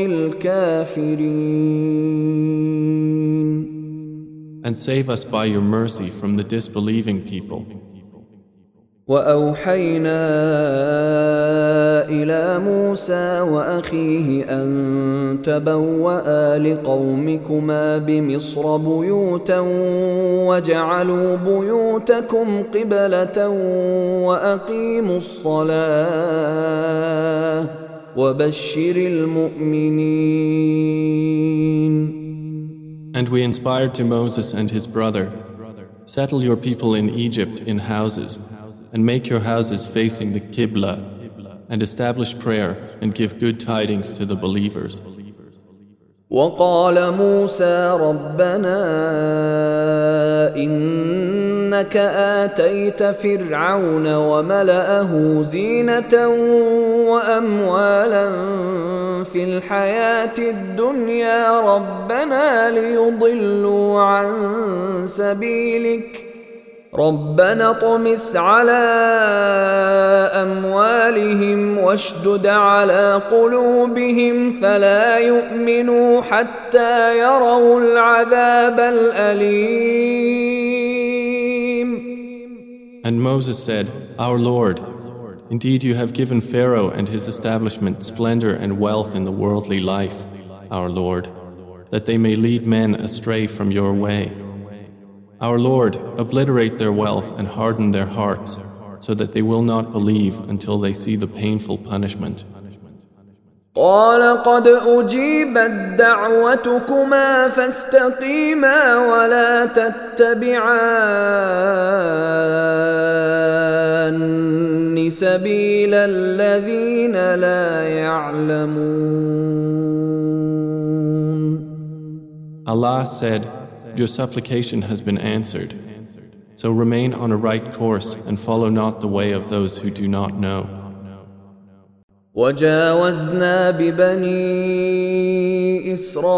الكافرين.
And save us by your mercy from the disbelieving people.
وأوحينا إلى موسى وأخيه أن تبوأ لقومكما بمصر بيوتا وجعلوا بيوتكم قبلة وأقيموا الصلاة وبشر المؤمنين.
And we inspired to Moses and his brother, settle your people in Egypt in houses, and make your houses facing the Qibla, and establish prayer and give good tidings to the believers.
وقال موسى ربنا إنك آتيت فرعون وملأه زينة وأموالا في الحياة الدنيا ربنا ليضلوا عن سبيلك ربنا اطمس على أموالهم واشدد على قلوبهم فلا يؤمنوا حتى يروا العذاب الأليم.
And Moses said, Our Lord, indeed you have given Pharaoh and his establishment splendor and wealth in the worldly life, our Lord, that they may lead men astray from your way. Our Lord, obliterate their wealth and harden their hearts, so that they will not believe until they see the painful punishment.
قال قد أجيبت دعوتكما فاستقيما ولا تتبعان سبيل الذين لا يعلمون.
Allah said, Your supplication has been answered. So remain on a right course and follow not the way of those who do not know.
وجاوزنا ببني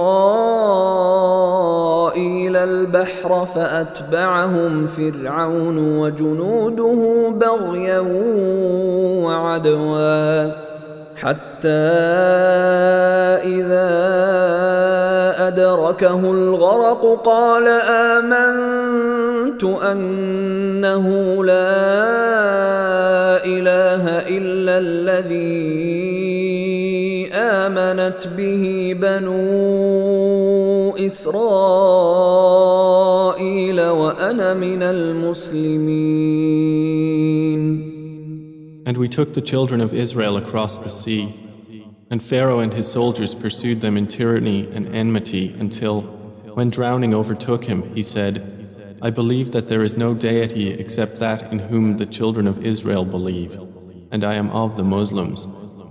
إسرائيل البحر فأتبعهم فرعون وجنوده بغيا وعدوا حتى إذا أدركه الغرق قال آمنت أنه لا إله إلا الذي آمنت به بنو إسرائيل وأنا من المسلمين.
And we took the children of Israel across the sea, and Pharaoh and his soldiers pursued them in tyranny and enmity until, when drowning overtook him, he said, I believe that there is no deity except that in whom the children of Israel believe, and I am of the Muslims.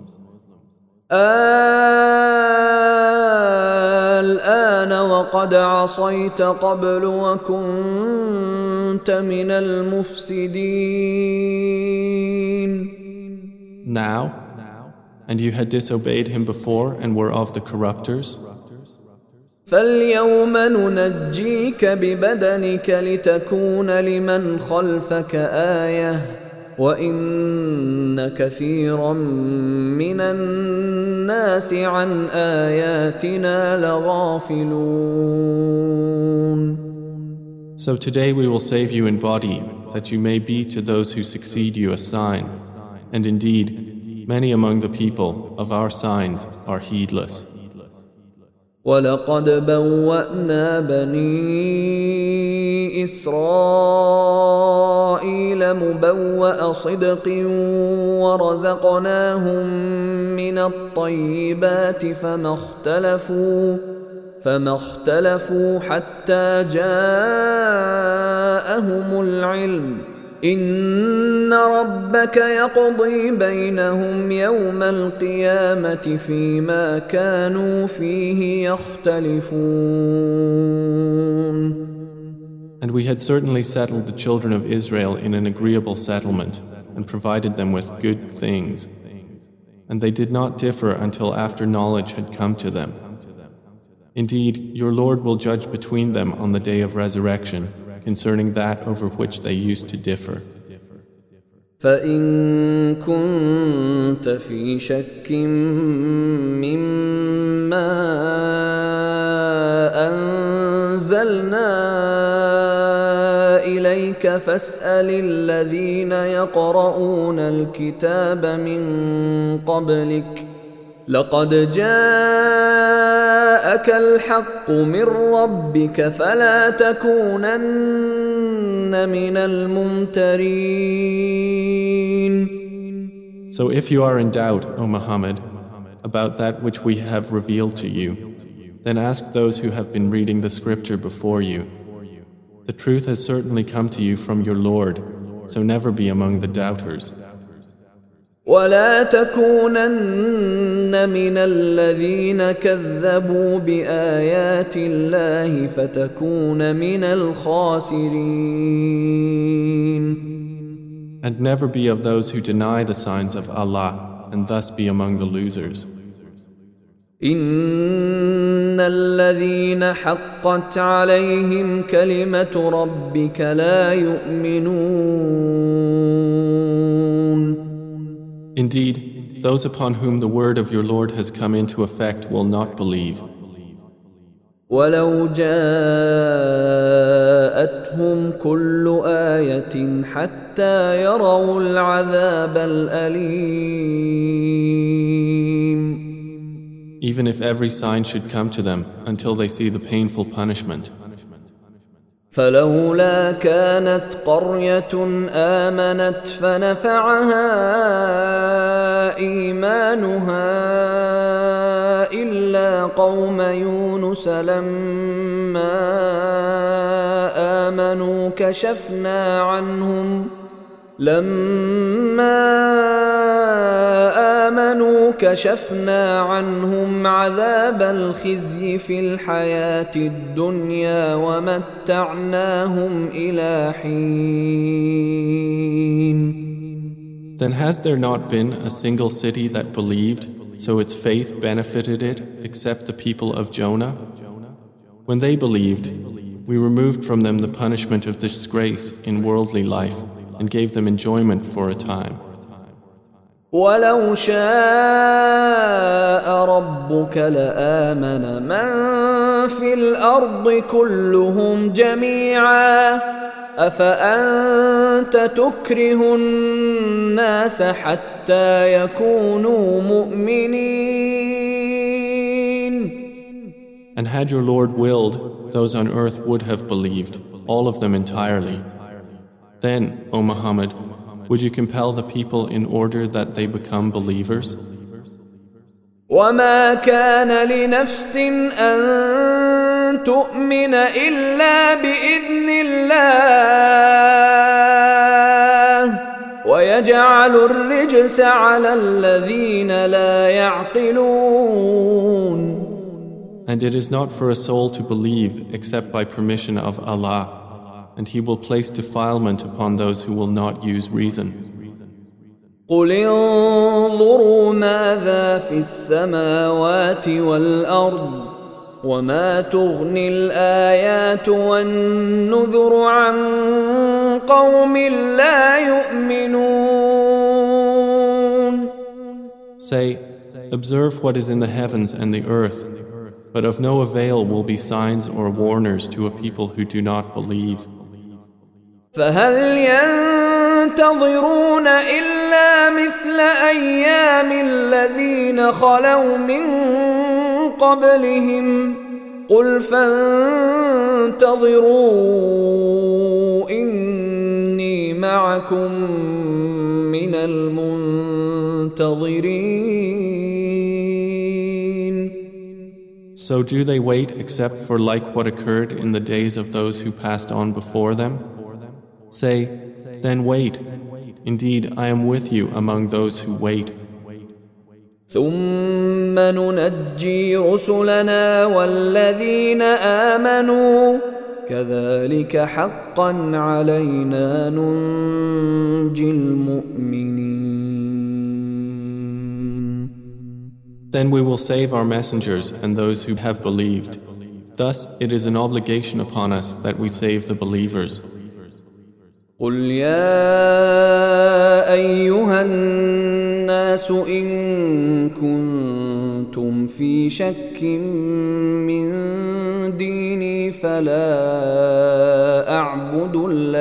الآن وقد عصيت قبل وكنت من المفسدين.
Now, and you had disobeyed him before and were of the corruptors.
فاليوم ننجيك ببدنك لتكون لمن خلفك آية وإن كثيرا من الناس عن آياتنا لغافلون.
So today we will save you in body, that you may be to those who succeed you a sign. And indeed, many among the people of our signs are heedless.
وَلَقَدْ بَوَّأْنَا بَنِي إِسْرَائِيلَ إسرائيل مبوأ صدق ورزقناهم من الطيبات فما اختلفوا حتى جاءهم العلم إن ربك يقضي بينهم يوم القيامة فيما كانوا فيه يختلفون.
And we had certainly settled the children of Israel in an agreeable settlement and provided them with good things. And they did not differ until after knowledge had come to them. Indeed, your Lord will judge between them on the day of resurrection concerning that over which they used to differ.
فإن كنت في شك مما أنزلنا إليك فاسأل الذين يقرؤون الكتاب من قبلك لقد جاءك الحق من ربك فلا تكونن من الممترين.
So if you are in doubt, O Muhammad, about that which we have revealed to you, then ask those who have been reading the scripture before you. The truth has certainly come to you from your Lord, so never be among the doubters.
ولا تكونن من الذين كذبوا بآيات الله فتكون من الخاسرين.
And never be of those who deny the signs of Allah and thus be among the losers.
إن الذين حقت عليهم كلمة ربك لا يؤمنون.
Indeed, those upon whom the word of your Lord has come into effect will not believe.
ولو جاءتهم كل آية حتى يروا العذاب الأليم.
Even if every sign should come to them until they see the painful punishment.
فلولا كانت قرية آمنت فنفعها إيمانها إلا قوم يونس لما آمنوا كشفنا عنهم عذاب الخزي في الحياة الدنيا ومتعناهم إلى حين.
Then has there not been a single city that believed, so its faith benefited it, except the people of Jonah? When they believed, we removed from them the punishment of disgrace in worldly life and gave them enjoyment for a time.
ولو شاء ربك لآمن من في الأرض كلهم جميعا أفأنت تكره الناس حتى يكونوا مؤمنين.
And had your Lord willed, those on earth would have believed, all of them entirely. Then, O Muhammad, would you compel the people in order that they become believers?
وما كان لنفس أن تؤمن إلا بإذن الله ويجعل الرجس على الذين لا يعقلون.
And it is not for a soul to believe except by permission of Allah, and He will place defilement upon those who will not use reason.
قل انظروا ماذا في السماوات والأرض وما تغني الآيات والنذر عن قوم لا يؤمنون.
Say, observe what is in the heavens and the earth, but of no avail will be signs or warners to a people who do not believe.
فهل ينتظرون إلا مثل أيام الذين خلوا من قبلهم قل فانتظروا إني معكم من المنتظرين.
So do they wait except for like what occurred in the days of those who passed on before them? Say, then wait. Indeed, I am with you among those who wait.
ثم ننجي رسلنا والذين آمنوا كذلك حقا علينا ننجي المؤمنين.
Then we will save our messengers and those who have believed. Thus, it is an obligation upon us that we save the believers.
قل يا أيها الناس إن كنتم في شك من ديني فلا أعبد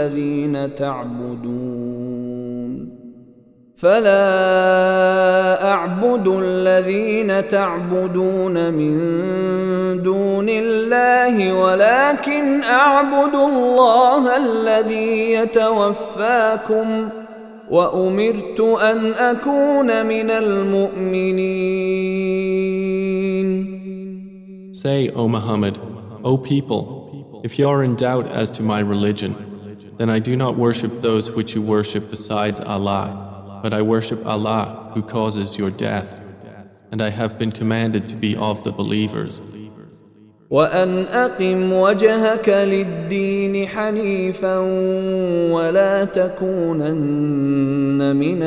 الذين تعبدون من دون الله ولكن أعبد الله الذي يتوفاكم وأمرت أن أكون من المؤمنين.
Say, O Muhammad, O people, if you are in doubt as to my religion, then I do not worship those which you worship besides Allah, but I worship Allah who causes your death, and I have been commanded to be of the believers.
وأن أقم وجهك للدين حنيفا ولا تكونن من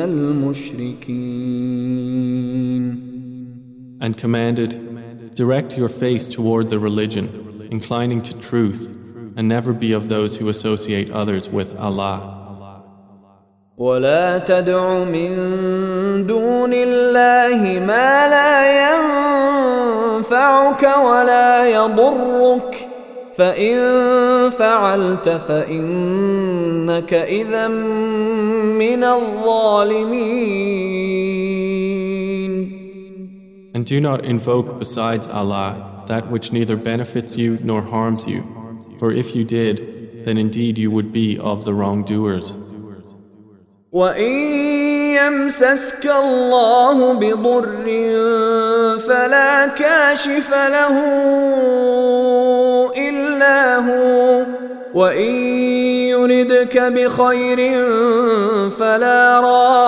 المشركين.
And commanded, direct your face toward the religion, inclining to truth, and never be of those who associate others with Allah.
ولا تدع من دون الله ما لا ينفعك ولا يضرك فإن فعلت فإنك إذا من الظالمين.
And do not invoke besides Allah that which neither benefits you nor harms you, for if you did, then indeed you would be of the wrongdoers.
وَإِن يَمْسَسْكَ اللَّهُ بِضُرٍّ فَلَا كَاشِفَ لَهُ إِلَّا هُوَ وَإِن يُرِدْكَ بِخَيْرٍ فَلَا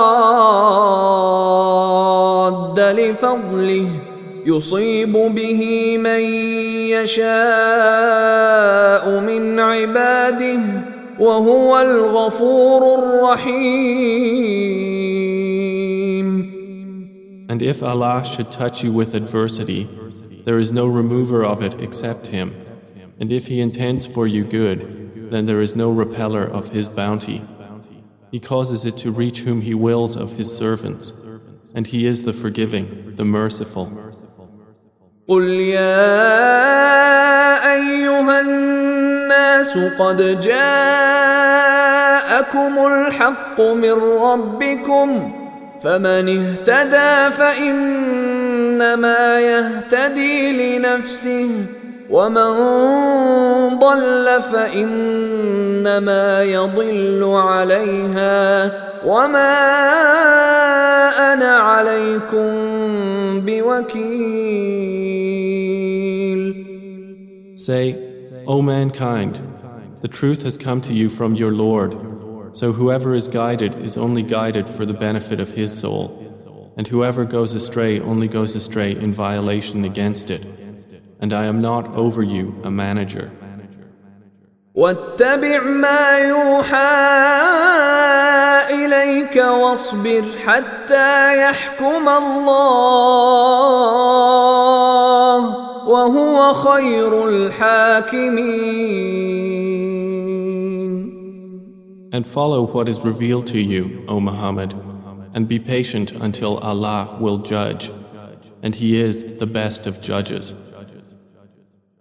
رَادَّ لِفَضْلِهِ يُصِيبُ بِهِ مَن يَشَاءُ مِنْ عِبَادِهِ وَهُوَ الْغَفُورُ الرَّحِيمُ.
And if Allah should touch you with adversity, there is no remover of it except Him. And if He intends for you good, then there is no repeller of His bounty. He causes it to reach whom He wills of His servants, and He is the forgiving, the merciful.
قُلْ يَا أَيُّهَا النَّاسُ قَدْ جَاءَكُمُ الْحَقُّ مِنْ رَبِّكُمْ فَمَنِ اهْتَدَى فَإِنَّمَا يَهْتَدِي لِنَفْسِهِ وَمَنْ ضَلَّ فَإِنَّمَا يَضِلُّ عَلَيْهَا وَمَا أَنَا عَلَيْكُمْ بِوَكِيلٍ.
Say, O mankind, the truth has come to you from your Lord, so whoever is guided is only guided for the benefit of his soul, and whoever goes astray only goes astray in violation against it, and I am not over you a manager.
واتبع ما يوحى إليك واصبر حتى يحكم الله وهو خير الحاكمين.
And follow what is revealed to you, O Muhammad, and be patient until Allah will judge, and He is the best of judges.